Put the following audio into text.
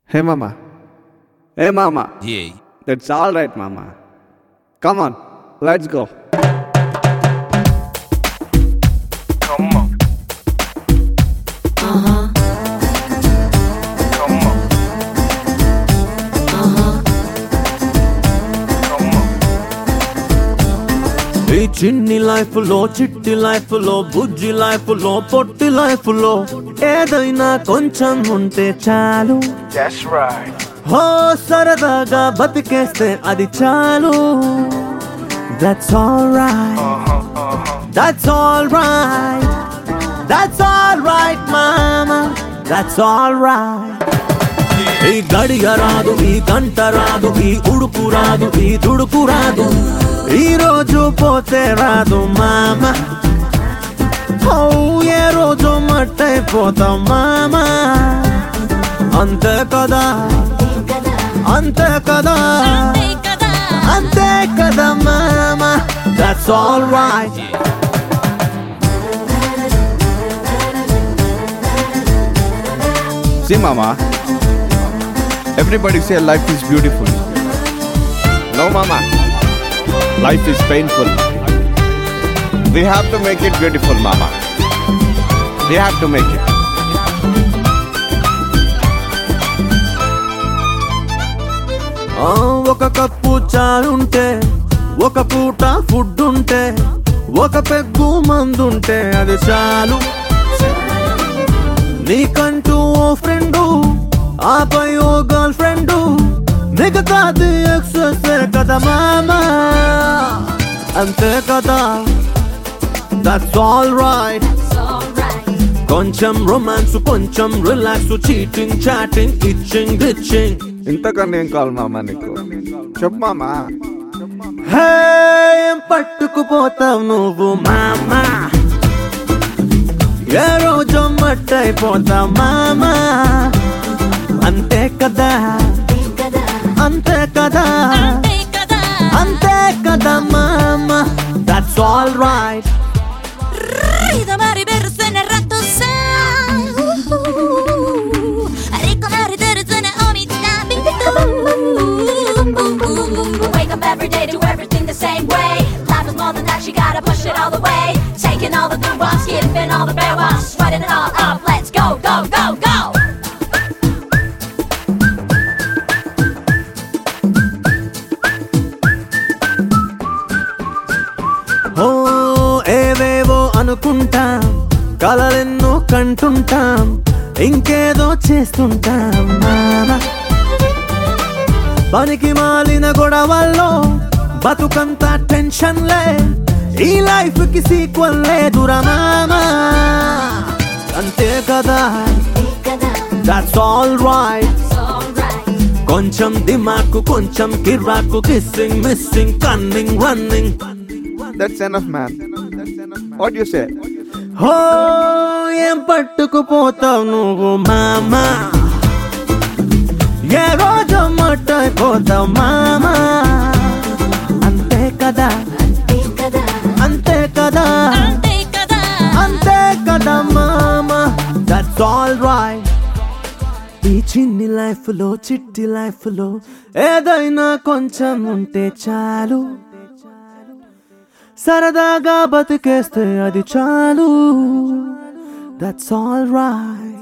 Hey mama. Hey mama. Yeah. That's all right, mama. Come on, let's go. Come on. Come on. Come on. ఈ చిన్ని life లో చిట్టి life లో బుజ్జి life లో పొట్టి life లో ఏదైనా కొంచెం ఉంటే చాలు. That's right. హో సరదాగా బతికేస్తే అది చాలు. That's alright. That's alright. That's alright mama. That's alright. ఈ గడియ రాదు, ఈ గంట రాదు, ఈ ఉడుకు రాదు, ఈ దుడుకు రాదు, ఈ రోజు పోతే రాదు మామ. ఏ రోజు మట్టైపోతాం మామ. అంతే కదా, అంతే కదా, అంతే కదా మామ. That's alright. See mama, everybody say life is beautiful. No mama, life is painful. We have to make it beautiful mama. We have to make it. ఒక కప్పు చాలుంటే, ఒక పూట ఫుడ్ ఉంటే, ఒక పెగ్గు మందుంటే అది చాలు. నీకంటూ ఓ ఫ్రెండు, ఆపై ఓ గర్ల్ ఫ్రెండు, మిగతాది ఎక్సెస్ కదా మామా. అంతే కదా. That's alright. కొంచెం రొమాన్స్, కొంచెం రిలాక్స్, చీటింగ్ చాటింగ్, ఇచ్చింగ్ రిచ్చింగ్. ఇంతకన్నా ఏం కావాలి మామ నీకు? చెప్పు మామా. హే ఏం పట్టుకుపోతావు నువ్వు మామా. ఏ రోజు మట్టైపోతావు మామా. అంతే కదా, అంతే కదా, అంతే కదా మామా. That's alright. Ridamari bersene ratosa. Rikomari tersene omitabi. Wake up every day, do everything the same way. Life is more than that, you gotta push it all the way. Taking all the good ones, skipping all the bad ones, sweating it all up. Let's go, go, go, go. ఓ ఏవేవో అనుకుంటాం, కలలెన్నో కంటుంటాం, ఇంకేదో చేస్తుంటాం మామ. పనికి మాలిన గొడవల్లో బతుకంతా టెన్షన్లే, ఈ లైఫ్ కి సీక్వెల్ లేదురా మామ. అంతే కదా. That's alright. కొంచెం దిమాకు, కొంచెం కిరాకు, kissing missing, cunning running. That's enough man. What do you say? హో ఏం పట్టుకుపోతావు నువ్వు మామా. ఏ రోజు మట్టైపోతావు మామా. అంతే కదా, అంతే కదా, అంతే కదా మామా. That's alright. ఈ చిన్ని లైఫ్ లో చిట్టి లైఫ్ లో ఏదైనా కొంచెం ఉంటే చాలు. సరదాగా బతికేస్తే అది చాలు. That's alright.